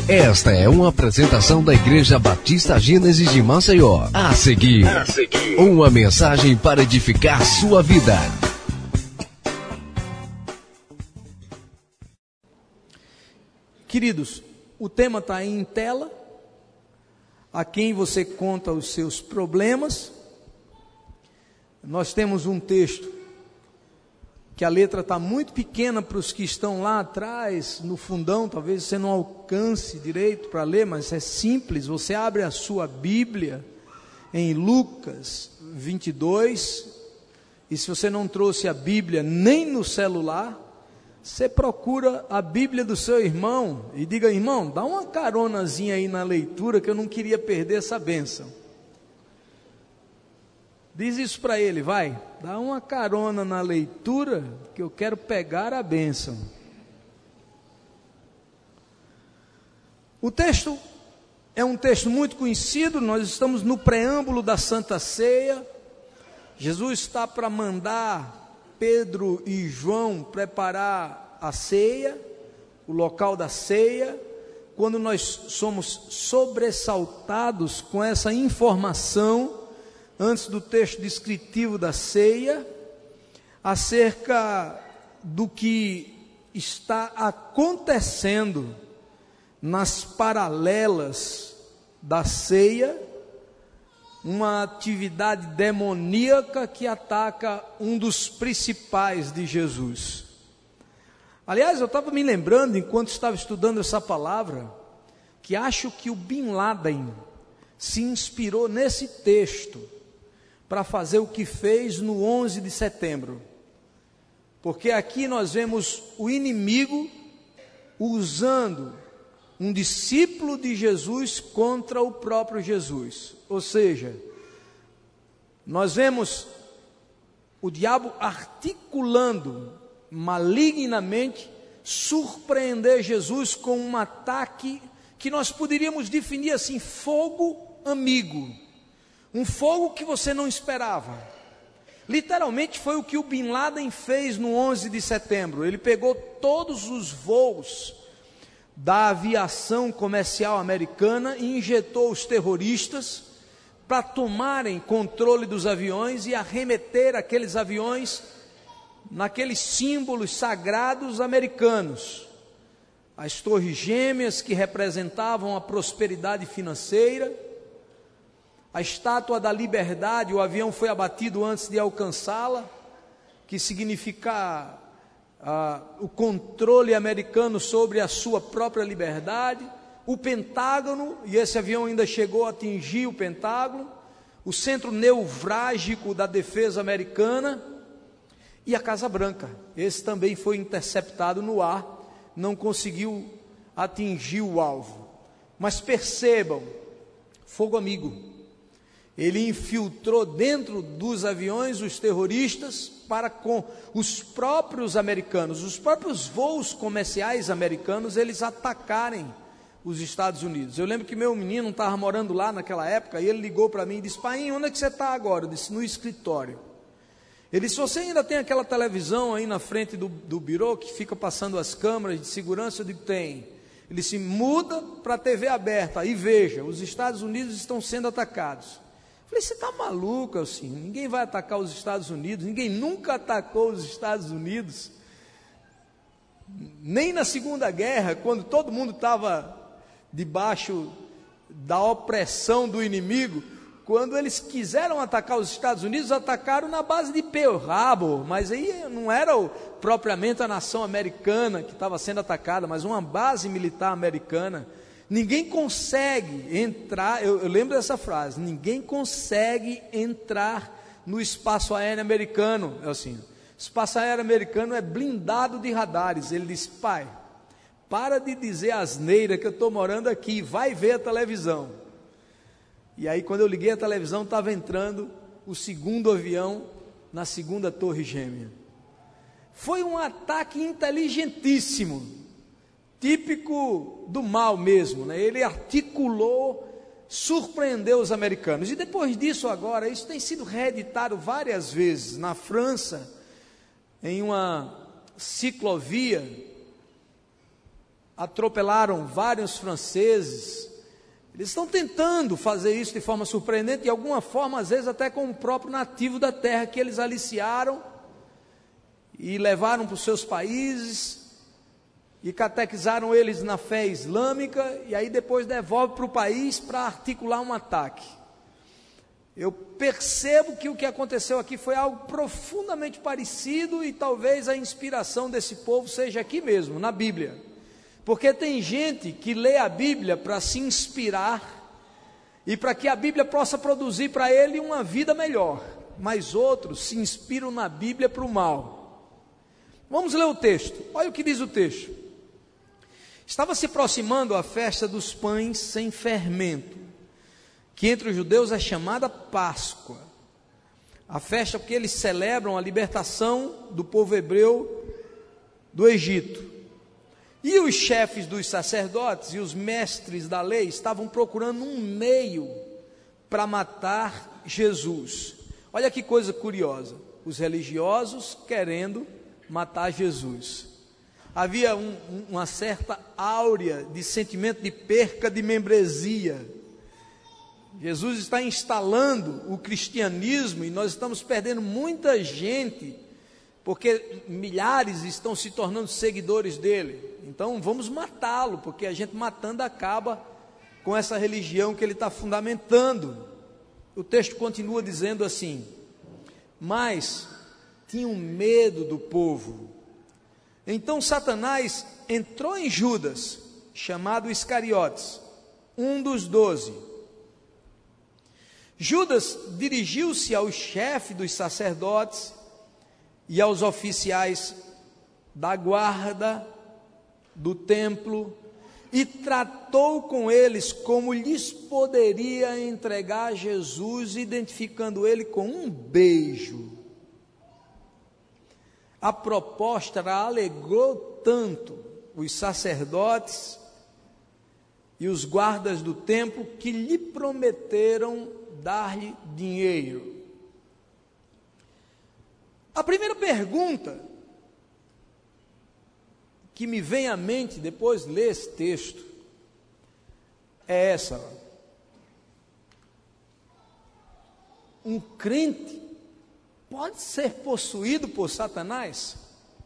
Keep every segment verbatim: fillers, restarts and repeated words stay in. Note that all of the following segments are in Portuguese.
Esta é uma apresentação da Igreja Batista Gênesis de Maceió. A seguir, a seguir, uma mensagem para edificar sua vida. Queridos, o tema está aí em tela. A quem você conta os seus problemas. Nós temos um texto que a letra está muito pequena para os que estão lá atrás, no fundão, talvez você não alcance direito para ler, mas é simples. Você abre a sua Bíblia em Lucas vinte e dois, e se você não trouxe a Bíblia nem no celular, você procura a Bíblia do seu irmão e diga: irmão, dá uma caronazinha aí na leitura, que eu não queria perder essa bênção. Diz isso para ele, vai, dá uma carona na leitura, que eu quero pegar a bênção. O texto é um texto muito conhecido, nós estamos no preâmbulo da Santa Ceia. Jesus está para mandar Pedro e João preparar a ceia, o local da ceia, quando nós somos sobressaltados com essa informação, antes do texto descritivo da ceia, acerca do que está acontecendo nas paralelas da ceia, uma atividade demoníaca que ataca um dos principais de Jesus. Aliás, eu estava me lembrando, enquanto estava estudando essa palavra, que acho que o Bin Laden se inspirou nesse texto para fazer o que fez no onze de setembro, porque aqui nós vemos o inimigo usando um discípulo de Jesus contra o próprio Jesus. Ou seja, nós vemos o diabo articulando malignamente surpreender Jesus com um ataque que nós poderíamos definir assim: fogo amigo, um fogo que você não esperava. Literalmente foi o que o Bin Laden fez no onze de setembro. Ele pegou todos os voos da aviação comercial americana e injetou os terroristas para tomarem controle dos aviões e arremeter aqueles aviões naqueles símbolos sagrados americanos. As torres gêmeas, que representavam a prosperidade financeira, a estátua da liberdade, o avião foi abatido antes de alcançá-la, que significa ah, o controle americano sobre a sua própria liberdade. O Pentágono, e esse avião ainda chegou a atingir o Pentágono, o centro nevrálgico da defesa americana, e a Casa Branca. Esse também foi interceptado no ar, não conseguiu atingir o alvo. Mas percebam, fogo amigo. Ele infiltrou dentro dos aviões os terroristas para com os próprios americanos, os próprios voos comerciais americanos, eles atacarem os Estados Unidos. Eu lembro que meu menino estava morando lá naquela época, e ele ligou para mim e disse: pai, onde é que você está agora? Eu disse: no escritório. Ele disse: você ainda tem aquela televisão aí na frente do, do birô, que fica passando as câmeras de segurança? Eu digo: tem. Ele disse: muda para a T V aberta e veja, os Estados Unidos estão sendo atacados. Eu falei: você está maluco, assim? Ninguém vai atacar os Estados Unidos, ninguém nunca atacou os Estados Unidos, nem na Segunda Guerra, quando todo mundo estava debaixo da opressão do inimigo. Quando eles quiseram atacar os Estados Unidos, atacaram na base de Pearl Harbor, mas aí não era o, propriamente a nação americana que estava sendo atacada, mas uma base militar americana. Ninguém consegue entrar, eu, eu lembro dessa frase: ninguém consegue entrar no espaço aéreo americano. É assim, o espaço aéreo americano é blindado de radares. Ele disse: pai, para de dizer asneira, que eu estou morando aqui, vai ver a televisão. E aí, quando eu liguei a televisão, estava entrando o segundo avião na segunda torre gêmea. Foi um ataque inteligentíssimo, típico do mal mesmo, né? Ele articulou, surpreendeu os americanos. E depois disso, agora, isso tem sido reeditado várias vezes. Na França, em uma ciclovia, atropelaram vários franceses. Eles estão tentando fazer isso de forma surpreendente, de alguma forma, às vezes até com o próprio nativo da terra que eles aliciaram e levaram para os seus países e catequizaram eles na fé islâmica, e aí depois devolve para o país para articular um ataque. Eu percebo que o que aconteceu aqui foi algo profundamente parecido, e talvez a inspiração desse povo seja aqui mesmo, na Bíblia. Porque tem gente que lê a Bíblia para se inspirar e para que a Bíblia possa produzir para ele uma vida melhor, mas outros se inspiram na Bíblia para o mal. Vamos ler o texto. Olha o que diz o texto. Estava se aproximando a festa dos pães sem fermento, que entre os judeus é chamada Páscoa. A festa porque eles celebram a libertação do povo hebreu do Egito. E os chefes dos sacerdotes e os mestres da lei estavam procurando um meio para matar Jesus. Olha que coisa curiosa, os religiosos querendo matar Jesus. Havia um, uma certa áurea de sentimento de perca de membresia. Jesus está instalando o cristianismo e nós estamos perdendo muita gente, porque milhares estão se tornando seguidores dele. Então vamos matá-lo, porque a gente matando acaba com essa religião que ele está fundamentando. O texto continua dizendo assim: mas tinham medo do povo. Então Satanás entrou em Judas, chamado Iscariotes, um dos doze. Judas dirigiu-se ao chefe dos sacerdotes e aos oficiais da guarda do templo e tratou com eles como lhes poderia entregar Jesus, identificando ele com um beijo. A proposta alegrou tanto os sacerdotes e os guardas do templo que lhe prometeram dar-lhe dinheiro. A primeira pergunta que me vem à mente depois de ler esse texto é essa: um crente pode ser possuído por Satanás?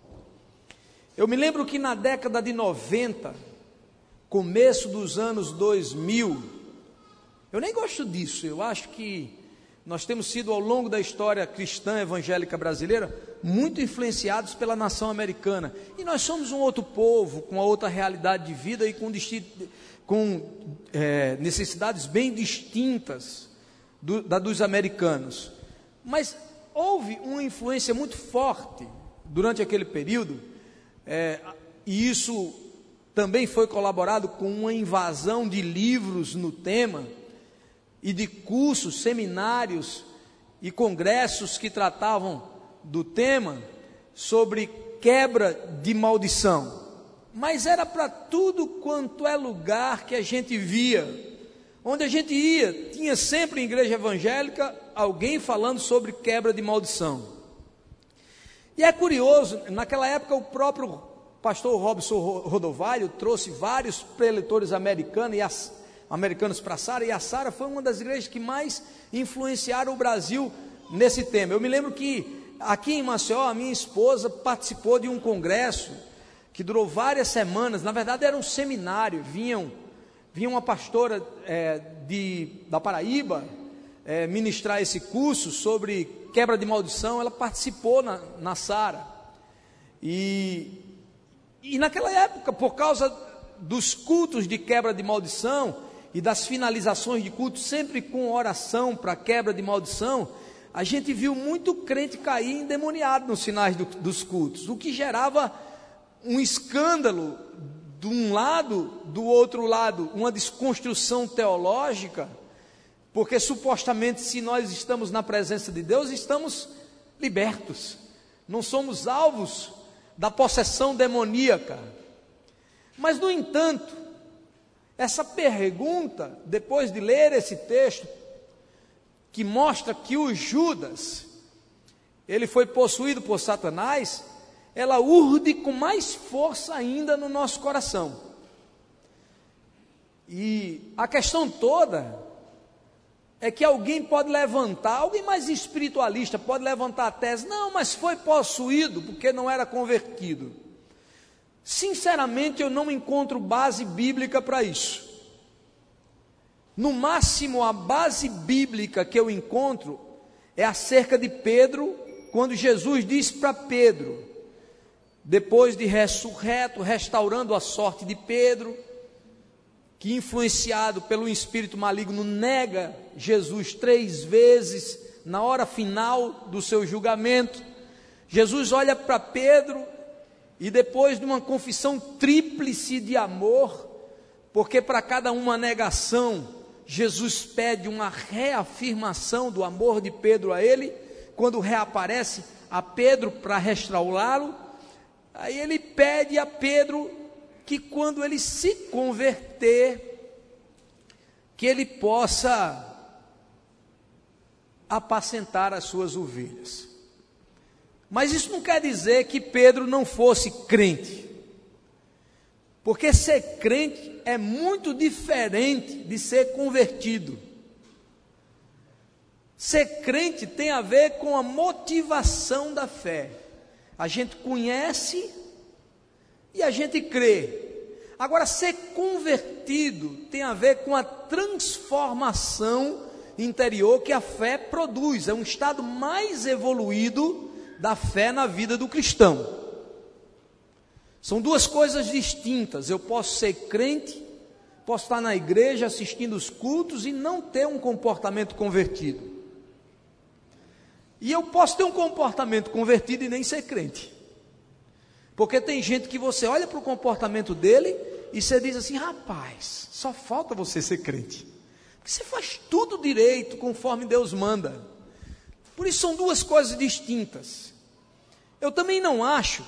Eu me lembro que na década de noventa, começo dos anos dois mil, eu nem gosto disso, eu acho que nós temos sido ao longo da história cristã evangélica brasileira muito influenciados pela nação americana, e nós somos um outro povo, com uma outra realidade de vida e com, com é, necessidades bem distintas do, da dos americanos, mas houve uma influência muito forte durante aquele período, é, e isso também foi colaborado com uma invasão de livros no tema, e de cursos, seminários e congressos que tratavam do tema sobre quebra de maldição. Mas era para tudo quanto é lugar que a gente via. Onde a gente ia, tinha sempre em igreja evangélica alguém falando sobre quebra de maldição. E é curioso, naquela época o próprio pastor Robson Rodovalho trouxe vários preletores americanos e as americanos para a Sara, e a Sara foi uma das igrejas que mais influenciaram o Brasil nesse tema. Eu me lembro que aqui em Maceió, a minha esposa participou de um congresso que durou várias semanas. Na verdade era um seminário, vinham, vinha uma pastora é, de, da Paraíba é, ministrar esse curso sobre quebra de maldição. Ela participou na, na Sara, e, e naquela época, por causa dos cultos de quebra de maldição e das finalizações de culto, sempre com oração para quebra de maldição, a gente viu muito crente cair endemoniado nos finais do, dos cultos, o que gerava um escândalo de um lado, do outro lado, uma desconstrução teológica, porque supostamente se nós estamos na presença de Deus, estamos libertos, não somos alvos da possessão demoníaca. Mas no entanto, essa pergunta, depois de ler esse texto, que mostra que o Judas, ele foi possuído por Satanás, ela urde com mais força ainda no nosso coração. E a questão toda é que alguém pode levantar, alguém mais espiritualista pode levantar a tese, não, mas foi possuído porque não era convertido. Sinceramente, eu não encontro base bíblica para isso. No máximo, a base bíblica que eu encontro é acerca de Pedro, quando Jesus disse para Pedro, depois de ressurreto, restaurando a sorte de Pedro, que influenciado pelo espírito maligno nega Jesus três vezes na hora final do seu julgamento. Jesus olha para Pedro e depois de uma confissão tríplice de amor, porque para cada uma negação, Jesus pede uma reafirmação do amor de Pedro a ele, quando reaparece a Pedro para restaurá-lo, aí ele pede a Pedro que quando ele se converter, que ele possa apacentar as suas ovelhas. Mas isso não quer dizer que Pedro não fosse crente, porque ser crente é muito diferente de ser convertido. Ser crente tem a ver com a motivação da fé. A gente conhece e a gente crê. Agora, ser convertido tem a ver com a transformação interior que a fé produz. É um estado mais evoluído da fé na vida do cristão. São duas coisas distintas. Eu posso ser crente, posso estar na igreja assistindo os cultos e não ter um comportamento convertido. E eu posso ter um comportamento convertido e nem ser crente. Porque tem gente que você olha para o comportamento dele e você diz assim, rapaz, só falta você ser crente. Porque você faz tudo direito conforme Deus manda. Por isso são duas coisas distintas. Eu também não acho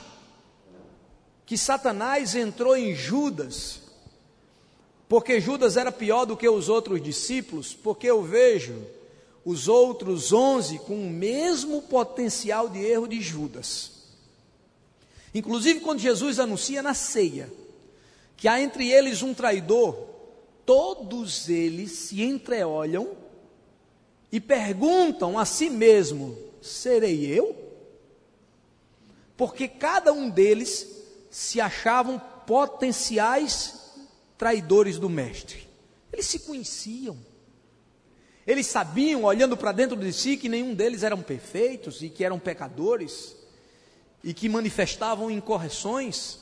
que Satanás entrou em Judas, porque Judas era pior do que os outros discípulos, porque eu vejo os outros onze com o mesmo potencial de erro de Judas. Inclusive quando Jesus anuncia na ceia, que há entre eles um traidor, todos eles se entreolham e perguntam a si mesmo, serei eu? Porque cada um deles se achavam potenciais traidores do mestre. Eles se conheciam. Eles sabiam, olhando para dentro de si, que nenhum deles eram perfeitos e que eram pecadores e que manifestavam incorreções.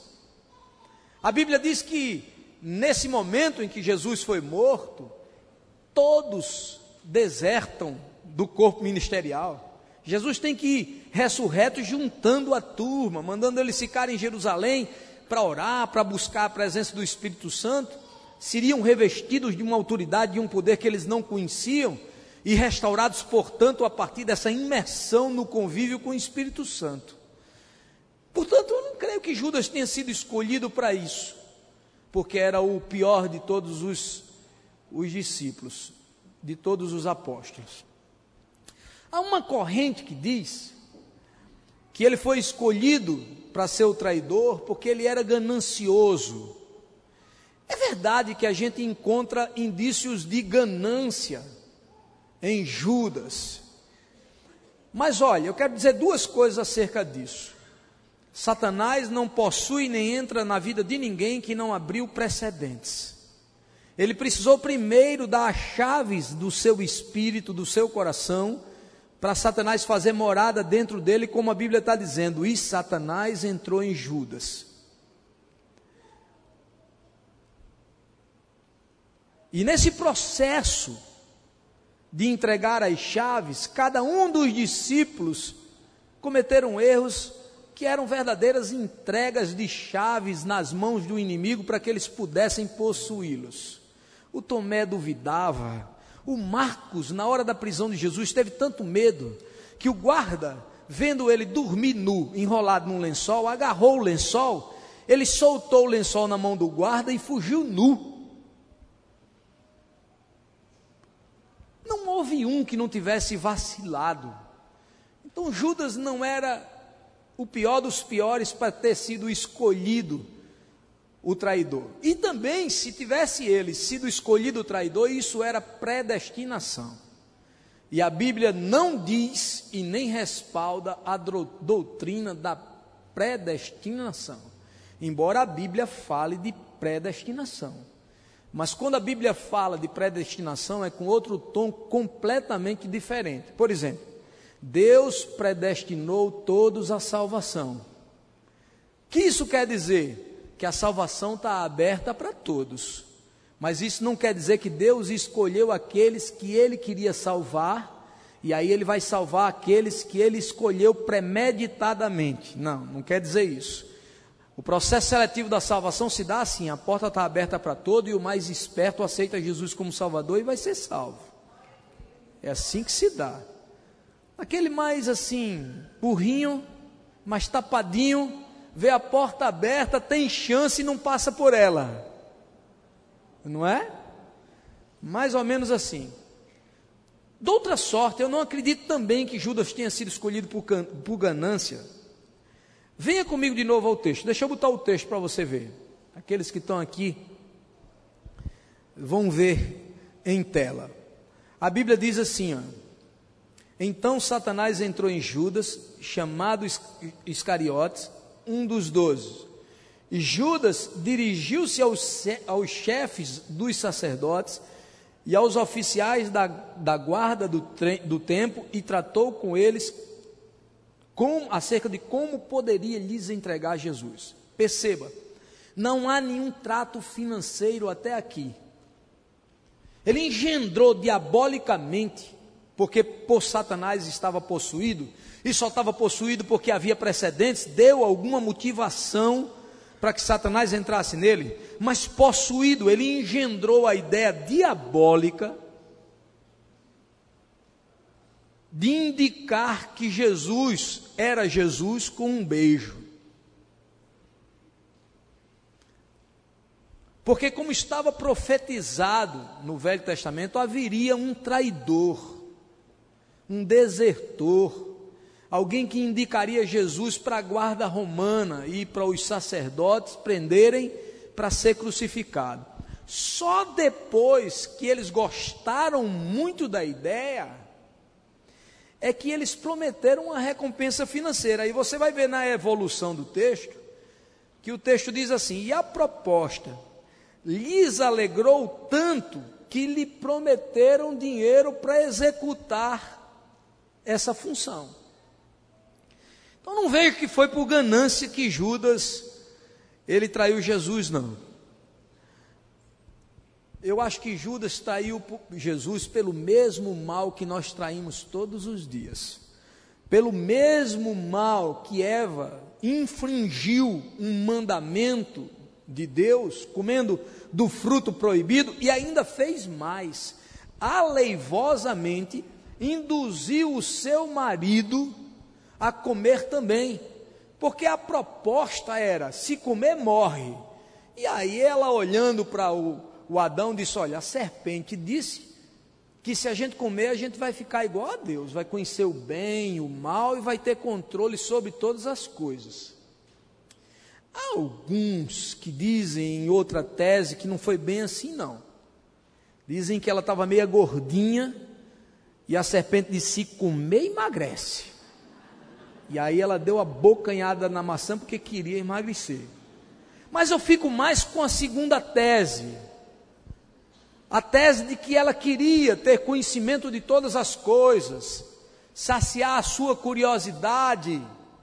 A Bíblia diz que nesse momento em que Jesus foi morto, todos desertam do corpo ministerial. Jesus tem que ir ressurreto juntando a turma, mandando eles ficarem em Jerusalém para orar, para buscar a presença do Espírito Santo. Seriam revestidos de uma autoridade, de um poder que eles não conheciam e restaurados, portanto, a partir dessa imersão no convívio com o Espírito Santo. Portanto, eu não creio que Judas tenha sido escolhido para isso, porque era o pior de todos os, os discípulos, de todos os apóstolos. Há uma corrente que diz que ele foi escolhido para ser o traidor porque ele era ganancioso. É verdade que a gente encontra indícios de ganância em Judas, mas olha, eu quero dizer duas coisas acerca disso. Satanás não possui nem entra na vida de ninguém que não abriu precedentes. Ele precisou primeiro dar as chaves do seu espírito, do seu coração, para Satanás fazer morada dentro dele, como a Bíblia está dizendo, e Satanás entrou em Judas. E nesse processo de entregar as chaves, cada um dos discípulos cometeram erros que eram verdadeiras entregas de chaves nas mãos do inimigo para que eles pudessem possuí-los. O Tomé duvidava. O Marcos, na hora da prisão de Jesus, teve tanto medo que o guarda, vendo ele dormir nu, enrolado num lençol, agarrou o lençol, ele soltou o lençol na mão do guarda e fugiu nu. Não houve um que não tivesse vacilado. Então Judas não era o pior dos piores para ter sido escolhido o traidor. E também, se tivesse ele sido escolhido o traidor, isso era predestinação. E a Bíblia não diz e nem respalda a doutrina da predestinação, embora a Bíblia fale de predestinação. Mas quando a Bíblia fala de predestinação, é com outro tom completamente diferente. Por exemplo, Deus predestinou todos à salvação. O que isso quer dizer? Que a salvação está aberta para todos. Mas isso não quer dizer que Deus escolheu aqueles que Ele queria salvar, e aí Ele vai salvar aqueles que Ele escolheu premeditadamente. Não, não quer dizer isso. O processo seletivo da salvação se dá assim: a porta está aberta para todo, e o mais esperto aceita Jesus como Salvador e vai ser salvo. É assim que se dá. Aquele mais assim, burrinho, mais tapadinho, vê a porta aberta, tem chance e não passa por ela. Não é? Mais ou menos assim. De outra sorte, eu não acredito também que Judas tenha sido escolhido por, por ganância. Venha comigo de novo ao texto. Deixa eu botar o texto para você ver. Aqueles que estão aqui vão ver em tela. A Bíblia diz assim, ó: então Satanás entrou em Judas, chamado Iscariotes, um dos doze. E Judas dirigiu-se aos, aos chefes dos sacerdotes e aos oficiais da, da guarda do, tre, do templo e tratou com eles com, acerca de como poderia lhes entregar Jesus. Perceba, não há nenhum trato financeiro até aqui. Ele engendrou diabolicamente, porque por Satanás estava possuído, e só estava possuído porque havia precedentes, deu alguma motivação para que Satanás entrasse nele, mas possuído, ele engendrou a ideia diabólica de indicar que Jesus era Jesus com um beijo. Porque como estava profetizado no Velho Testamento, haveria um traidor, um desertor, alguém que indicaria Jesus para a guarda romana e para os sacerdotes prenderem para ser crucificado. Só depois que eles gostaram muito da ideia, é que eles prometeram uma recompensa financeira. Aí você vai ver na evolução do texto, que o texto diz assim: e a proposta lhes alegrou tanto, que lhe prometeram dinheiro para executar essa função. Então não vejo que foi por ganância que Judas, ele traiu Jesus, não. Eu acho que Judas traiu Jesus pelo mesmo mal que nós traímos todos os dias. Pelo mesmo mal que Eva infringiu um mandamento de Deus, comendo do fruto proibido, e ainda fez mais, aleivosamente induziu o seu marido a comer também, porque a proposta era: se comer, morre. E aí ela, olhando para o, o Adão, disse: olha, a serpente disse que se a gente comer, a gente vai ficar igual a Deus, vai conhecer o bem, o mal, e vai ter controle sobre todas as coisas. Há alguns que dizem em outra tese que não foi bem assim, não. Dizem que ela estava meio gordinha, e a serpente disse: se comer, emagrece. E aí ela deu a bocanhada na maçã porque queria emagrecer. Mas eu fico mais com a segunda tese, a tese de que ela queria ter conhecimento de todas as coisas, saciar a sua curiosidade,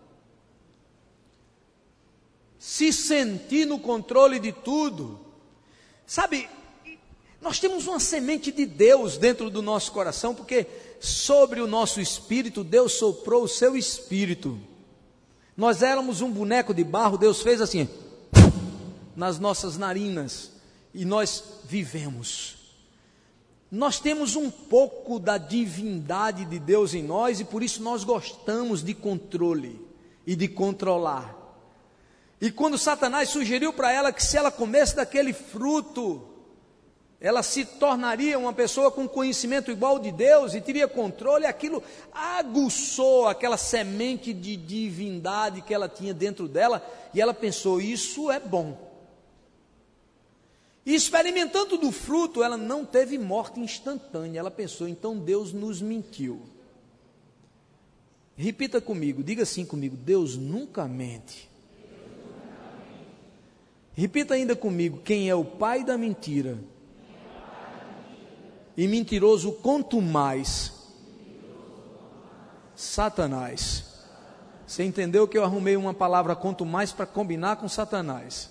se sentir no controle de tudo. Sabe, nós temos uma semente de Deus dentro do nosso coração, porque sobre o nosso espírito Deus soprou o seu espírito. Nós éramos um boneco de barro, Deus fez assim nas nossas narinas e nós vivemos. Nós temos um pouco da divindade de Deus em nós, e por isso nós gostamos de controle e de controlar. E quando Satanás sugeriu para ela que se ela comesse daquele fruto, ela se tornaria uma pessoa com conhecimento igual de Deus e teria controle, aquilo aguçou aquela semente de divindade que ela tinha dentro dela, e ela pensou: isso é bom, E experimentando do fruto, ela não teve morte instantânea. Ela pensou, então Deus nos mentiu. Repita comigo, diga assim comigo, Deus nunca mente. Repita ainda comigo, quem é o pai da mentira? E mentiroso quanto mais? Satanás. Você entendeu que eu arrumei uma palavra quanto mais para combinar com Satanás?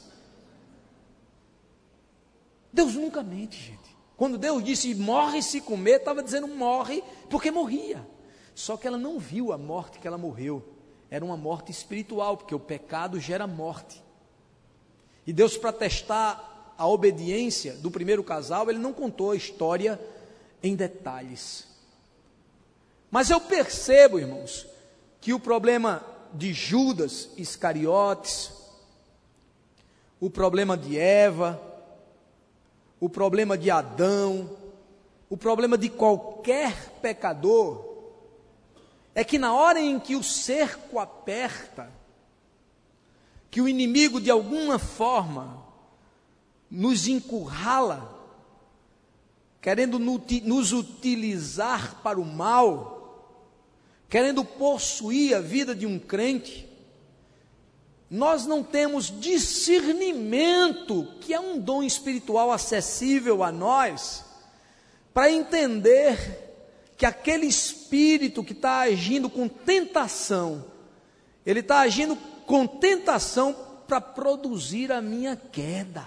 Deus nunca mente, gente. Quando Deus disse morre se comer, estava dizendo morre porque morria. Só que ela não viu a morte que ela morreu. Era uma morte espiritual, porque o pecado gera morte. E Deus, para testar a obediência do primeiro casal, Ele não contou a história em detalhes. Mas eu percebo, irmãos, que o problema de Judas Iscariotes, o problema de Eva, o problema de Adão, o problema de qualquer pecador, é que na hora em que o cerco aperta, que o inimigo de alguma forma nos encurrala, querendo nos utilizar para o mal, querendo possuir a vida de um crente, nós não temos discernimento, que é um dom espiritual acessível a nós, para entender que aquele espírito que está agindo com tentação, ele está agindo com tentação para produzir a minha queda.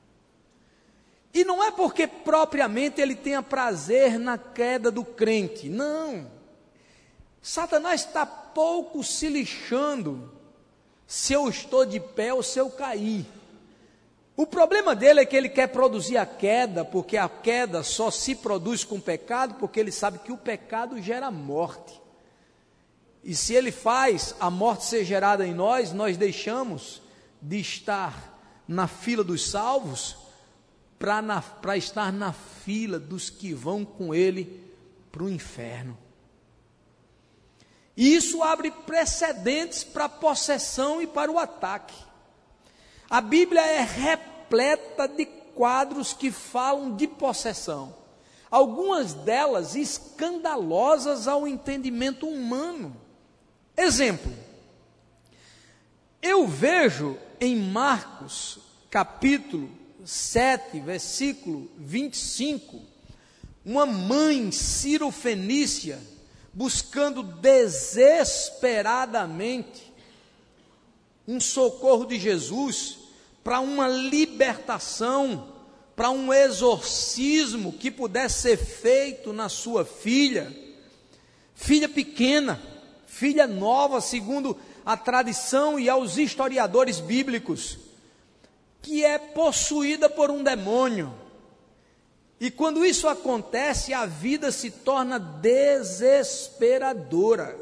E não é porque propriamente ele tenha prazer na queda do crente, não. Satanás está pouco se lixando se eu estou de pé ou se eu cair. O problema dele é que ele quer produzir a queda, porque a queda só se produz com pecado, porque ele sabe que o pecado gera morte. E se ele faz a morte ser gerada em nós, nós deixamos de estar na fila dos salvos para estar na fila dos que vão com ele para o inferno. E isso abre precedentes para a possessão e para o ataque. A Bíblia é repleta de quadros que falam de possessão. Algumas delas escandalosas ao entendimento humano. Exemplo, eu vejo em Marcos, capítulo sete, versículo vinte e cinco, uma mãe cirofenícia buscando desesperadamente um socorro de Jesus para uma libertação, para um exorcismo que pudesse ser feito na sua filha, filha pequena, filha nova, segundo a tradição e aos historiadores bíblicos, que é possuída por um demônio. E quando isso acontece, a vida se torna desesperadora.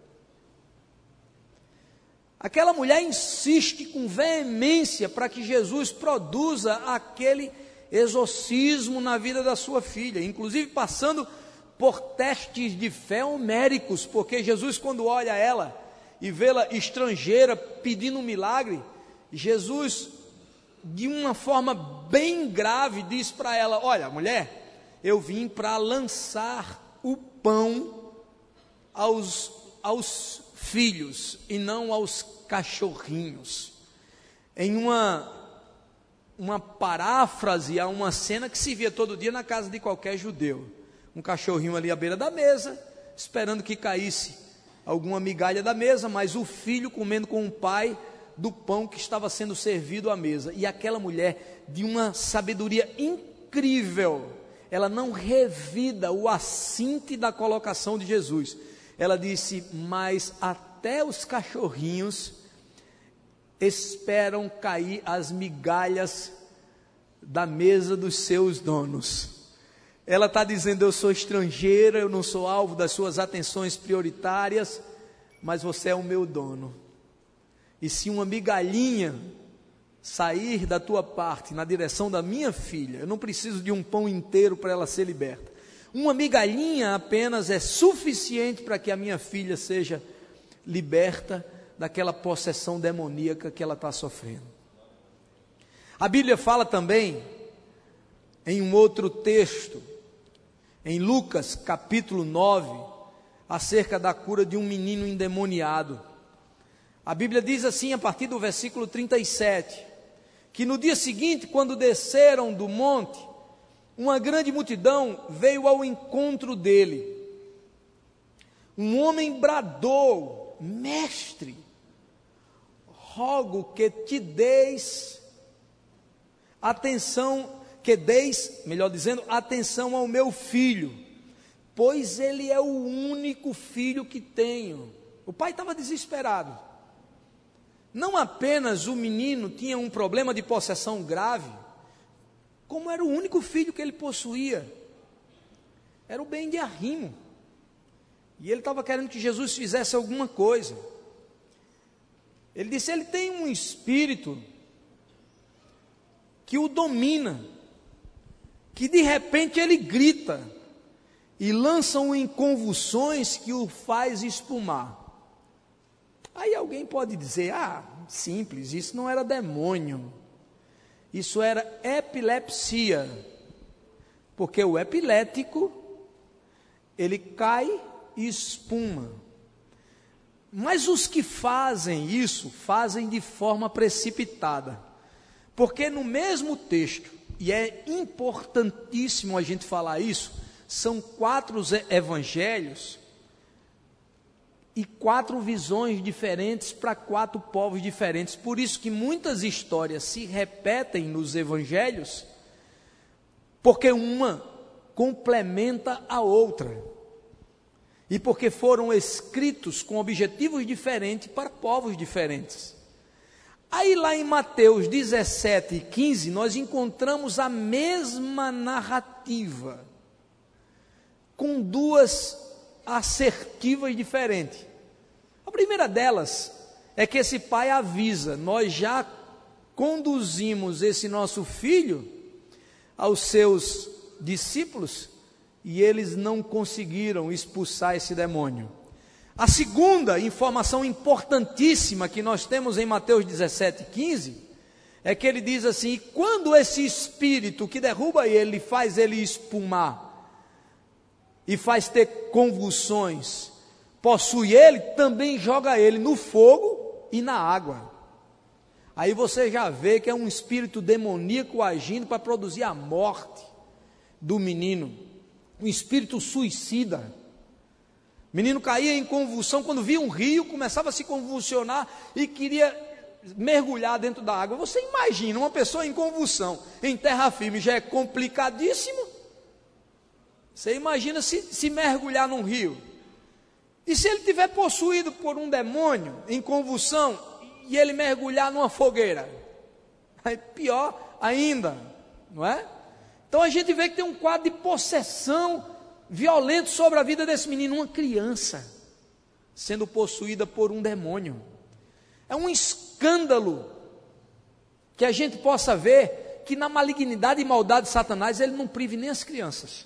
Aquela mulher insiste com veemência para que Jesus produza aquele exorcismo na vida da sua filha, inclusive passando por testes de fé homéricos, porque Jesus, quando olha ela e vê-la estrangeira pedindo um milagre, Jesus, de uma forma bem grave, diz para ela: olha, mulher, eu vim para lançar o pão aos, aos filhos e não aos cachorrinhos. Em uma, uma paráfrase a uma cena que se via todo dia na casa de qualquer judeu. Um cachorrinho ali à beira da mesa, esperando que caísse alguma migalha da mesa, mas o filho comendo com o pai do pão que estava sendo servido à mesa. E aquela mulher, de uma sabedoria incrível, ela não revida o assinte da colocação de Jesus. Ela disse: mas até os cachorrinhos esperam cair as migalhas da mesa dos seus donos. Ela está dizendo: eu sou estrangeira, eu não sou alvo das suas atenções prioritárias, mas você é o meu dono. E se uma migalhinha sair da tua parte na direção da minha filha, eu não preciso de um pão inteiro para ela ser liberta. Uma migalhinha apenas é suficiente para que a minha filha seja liberta daquela possessão demoníaca que ela está sofrendo. A Bíblia fala também em um outro texto, em Lucas capítulo nove, acerca da cura de um menino endemoniado. A Bíblia diz assim, a partir do versículo trinta e sete, que no dia seguinte, quando desceram do monte, uma grande multidão veio ao encontro dele. Um homem bradou: mestre, rogo que te deis atenção, que deis, melhor dizendo, atenção ao meu filho, pois ele é o único filho que tenho. O pai estava desesperado. Não apenas o menino tinha um problema de possessão grave, como era o único filho que ele possuía, era o bem de arrimo, e ele estava querendo que Jesus fizesse alguma coisa. Ele disse: ele tem um espírito que o domina, que de repente ele grita e lança-o em convulsões que o faz espumar. Aí alguém pode dizer: ah, simples, isso não era demônio, isso era epilepsia, porque o epilético, ele cai e espuma. Mas os que fazem isso, fazem de forma precipitada, porque no mesmo texto, e é importantíssimo a gente falar isso, são quatro evangelhos e quatro visões diferentes para quatro povos diferentes. Por isso que muitas histórias se repetem nos evangelhos, porque uma complementa a outra, e porque foram escritos com objetivos diferentes para povos diferentes. Aí lá em Mateus dezessete e quinze, nós encontramos a mesma narrativa, com duas assertivas diferentes. A primeira delas é que esse pai avisa: nós já conduzimos esse nosso filho aos seus discípulos e eles não conseguiram expulsar esse demônio. A segunda informação importantíssima que nós temos em Mateus dezessete, quinze, é que ele diz assim: quando esse espírito que derruba ele, faz ele espumar, e faz ter convulsões, possui ele, também joga ele no fogo e na água. Aí você já vê que é um espírito demoníaco agindo para produzir a morte do menino, um espírito suicida. O menino caía em convulsão, quando via um rio, começava a se convulsionar e queria mergulhar dentro da água. Você imagina uma pessoa em convulsão, em terra firme, já é complicadíssimo. Você imagina se, se mergulhar num rio. E se ele tiver possuído por um demônio, em convulsão, e ele mergulhar numa fogueira? Aí pior ainda, não é? Então a gente vê que tem um quadro de possessão violento sobre a vida desse menino, uma criança sendo possuída por um demônio. É um escândalo que a gente possa ver que na malignidade e maldade de Satanás ele não prive nem as crianças.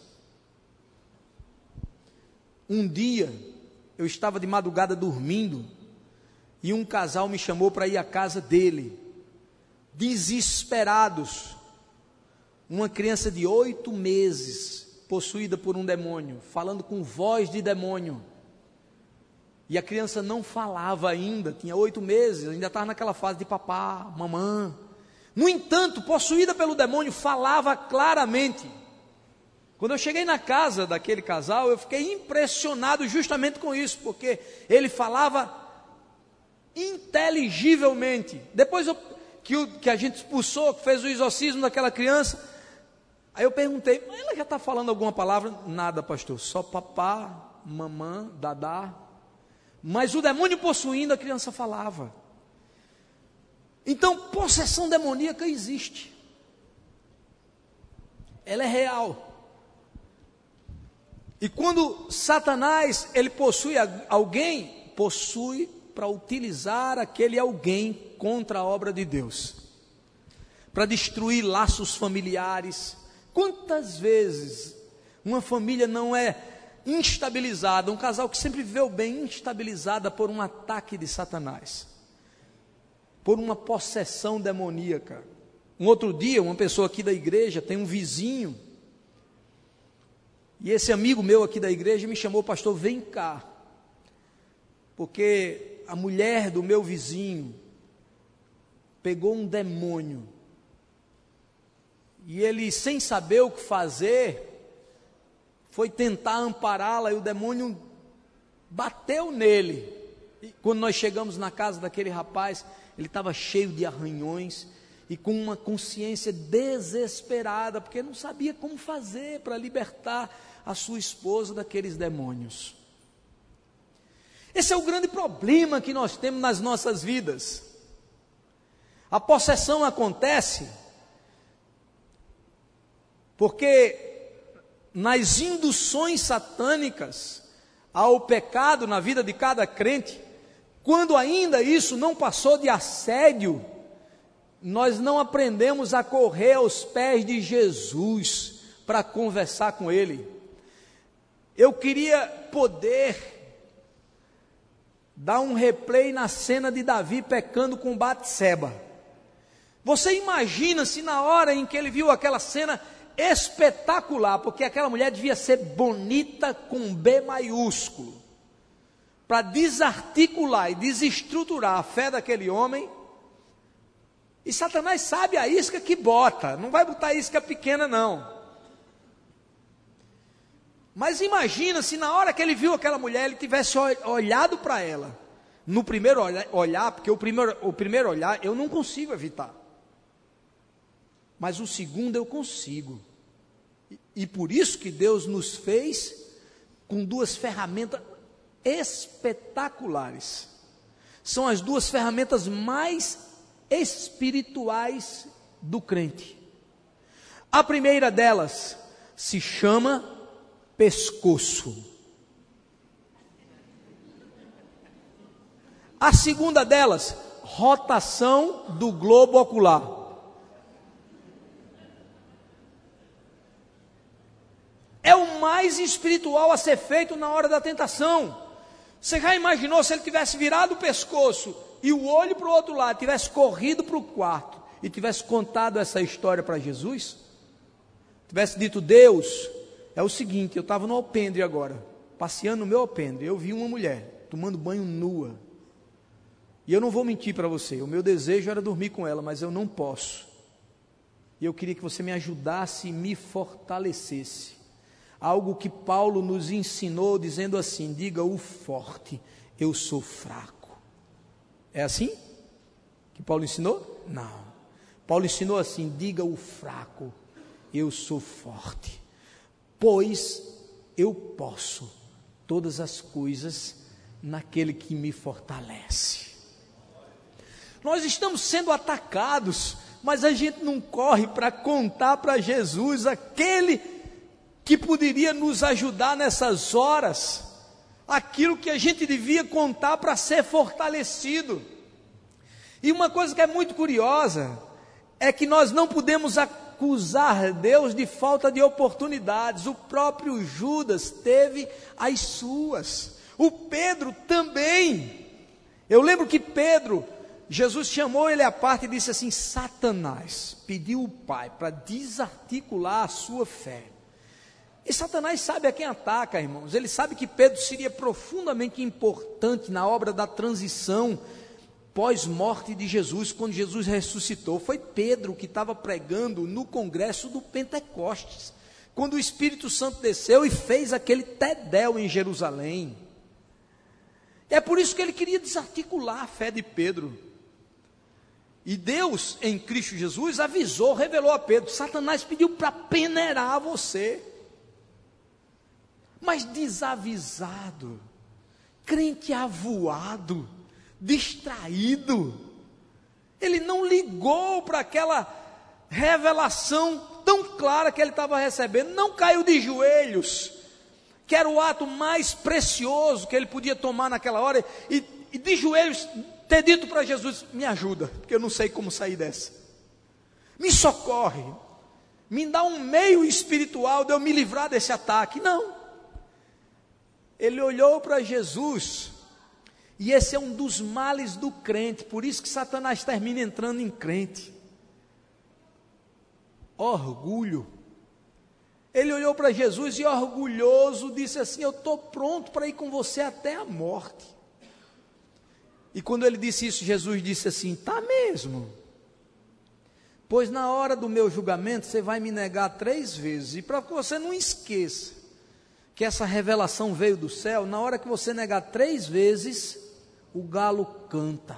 Um dia eu estava de madrugada dormindo e um casal me chamou para ir à casa dele, desesperados. Uma criança de oito meses, possuída por um demônio, falando com voz de demônio, e a criança não falava ainda, tinha oito meses, ainda estava naquela fase de papá, mamã. No entanto, possuída pelo demônio, falava claramente. Quando eu cheguei na casa daquele casal, eu fiquei impressionado justamente com isso, porque ele falava inteligivelmente. Depois eu, que, o, que a gente expulsou, que fez o exorcismo daquela criança, aí eu perguntei: mas ela já está falando alguma palavra? Nada, pastor, só papá, mamã, dadá. Mas o demônio possuindo, a criança falava. Então, possessão demoníaca existe. Ela é real. E quando Satanás, ele possui alguém, possui para utilizar aquele alguém contra a obra de Deus, para destruir laços familiares. Quantas vezes uma família não é instabilizada, um casal que sempre viveu bem, instabilizada por um ataque de Satanás, por uma possessão demoníaca? Um outro dia, uma pessoa aqui da igreja tem um vizinho, e esse amigo meu aqui da igreja me chamou: pastor, vem cá, porque a mulher do meu vizinho pegou um demônio, e ele, sem saber o que fazer, foi tentar ampará-la, e o demônio bateu nele. E quando nós chegamos na casa daquele rapaz, ele estava cheio de arranhões e com uma consciência desesperada, porque não sabia como fazer para libertar a sua esposa daqueles demônios. Esse é o grande problema que nós temos nas nossas vidas. A possessão acontece porque nas induções satânicas ao pecado na vida de cada crente, quando ainda isso não passou de assédio, nós não aprendemos a correr aos pés de Jesus para conversar com Ele. Eu queria poder dar um replay na cena de Davi pecando com Batseba. Você imagina se na hora em que ele viu aquela cena espetacular, porque aquela mulher devia ser bonita com B maiúsculo, para desarticular e desestruturar a fé daquele homem. E Satanás sabe a isca que bota, não vai botar isca pequena não. Mas imagina se na hora que ele viu aquela mulher, ele tivesse olhado para ela, no primeiro olhar, porque o primeiro, o primeiro olhar eu não consigo evitar, mas o segundo eu consigo, e, e por isso que Deus nos fez com duas ferramentas espetaculares. São as duas ferramentas mais espirituais do crente. A primeira delas se chama pescoço. A segunda delas, rotação do globo ocular. É o mais espiritual a ser feito na hora da tentação. Você já imaginou se ele tivesse virado o pescoço e o olho para o outro lado, tivesse corrido para o quarto e tivesse contado essa história para Jesus? Tivesse dito: Deus, é o seguinte, eu estava no alpendre agora, passeando no meu alpendre, eu vi uma mulher tomando banho nua, e eu não vou mentir para você, o meu desejo era dormir com ela, mas eu não posso, e eu queria que você me ajudasse e me fortalecesse. Algo que Paulo nos ensinou, dizendo assim: diga o forte, eu sou fraco. É assim que Paulo ensinou? Não. Paulo ensinou assim: diga o fraco, eu sou forte. Pois eu posso todas as coisas naquele que me fortalece. Nós estamos sendo atacados, mas a gente não corre para contar para Jesus, aquele que poderia nos ajudar nessas horas, aquilo que a gente devia contar para ser fortalecido. E uma coisa que é muito curiosa, é que nós não podemos acusar Deus de falta de oportunidades. O próprio Judas teve as suas, o Pedro também. Eu lembro que Pedro, Jesus chamou ele à parte e disse assim: Satanás pediu o Pai para desarticular a sua fé. E Satanás sabe a quem ataca, irmãos. Ele sabe que Pedro seria profundamente importante na obra da transição pós-morte de Jesus, quando Jesus ressuscitou. Foi Pedro que estava pregando no congresso do Pentecostes, quando o Espírito Santo desceu e fez aquele tedéu em Jerusalém. É por isso que ele queria desarticular a fé de Pedro. E Deus, em Cristo Jesus, avisou, revelou a Pedro: Satanás pediu para peneirar você. Mas desavisado, crente avoado, distraído, ele não ligou para aquela revelação tão clara que ele estava recebendo, não caiu de joelhos, que era o ato mais precioso que ele podia tomar naquela hora, e, e de joelhos ter dito para Jesus: me ajuda, porque eu não sei como sair dessa, me socorre, me dá um meio espiritual de eu me livrar desse ataque. Não, ele olhou para Jesus, e esse é um dos males do crente, por isso que Satanás termina entrando em crente. orgulho. Ele olhou para Jesus e orgulhoso disse assim: eu estou pronto para ir com você até a morte. E quando ele disse isso, Jesus disse assim: tá mesmo? Pois na hora do meu julgamento você vai me negar três vezes. E para que você não esqueça que essa revelação veio do céu, na hora que você negar três vezes, o galo canta.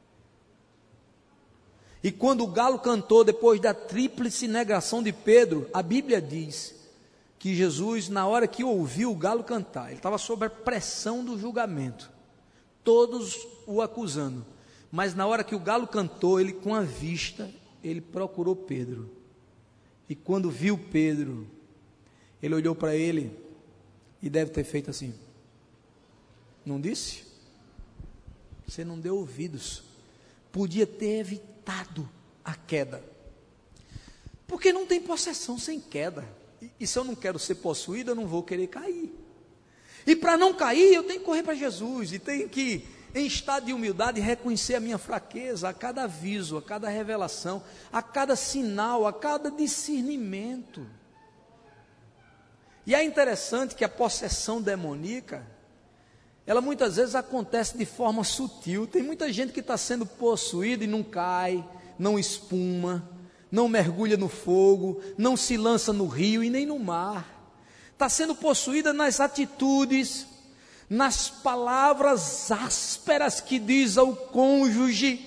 E quando o galo cantou, depois da tríplice negação de Pedro, a Bíblia diz que Jesus, na hora que ouviu o galo cantar, ele estava sob a pressão do julgamento, todos o acusando, mas na hora que o galo cantou, ele com a vista, ele procurou Pedro, e quando viu Pedro, ele olhou para ele, e deve ter feito assim, não disse? Você não deu ouvidos, podia ter evitado a queda, porque não tem possessão sem queda, e, e se eu não quero ser possuído, eu não vou querer cair, e para não cair, eu tenho que correr para Jesus, e tenho que, em estado de humildade, reconhecer a minha fraqueza, a cada aviso, a cada revelação, a cada sinal, a cada discernimento. E é interessante que a possessão demoníaca, ela muitas vezes acontece de forma sutil. Tem muita gente que está sendo possuída e não cai, não espuma, não mergulha no fogo, não se lança no rio e nem no mar. Está sendo possuída nas atitudes, nas palavras ásperas que diz ao cônjuge,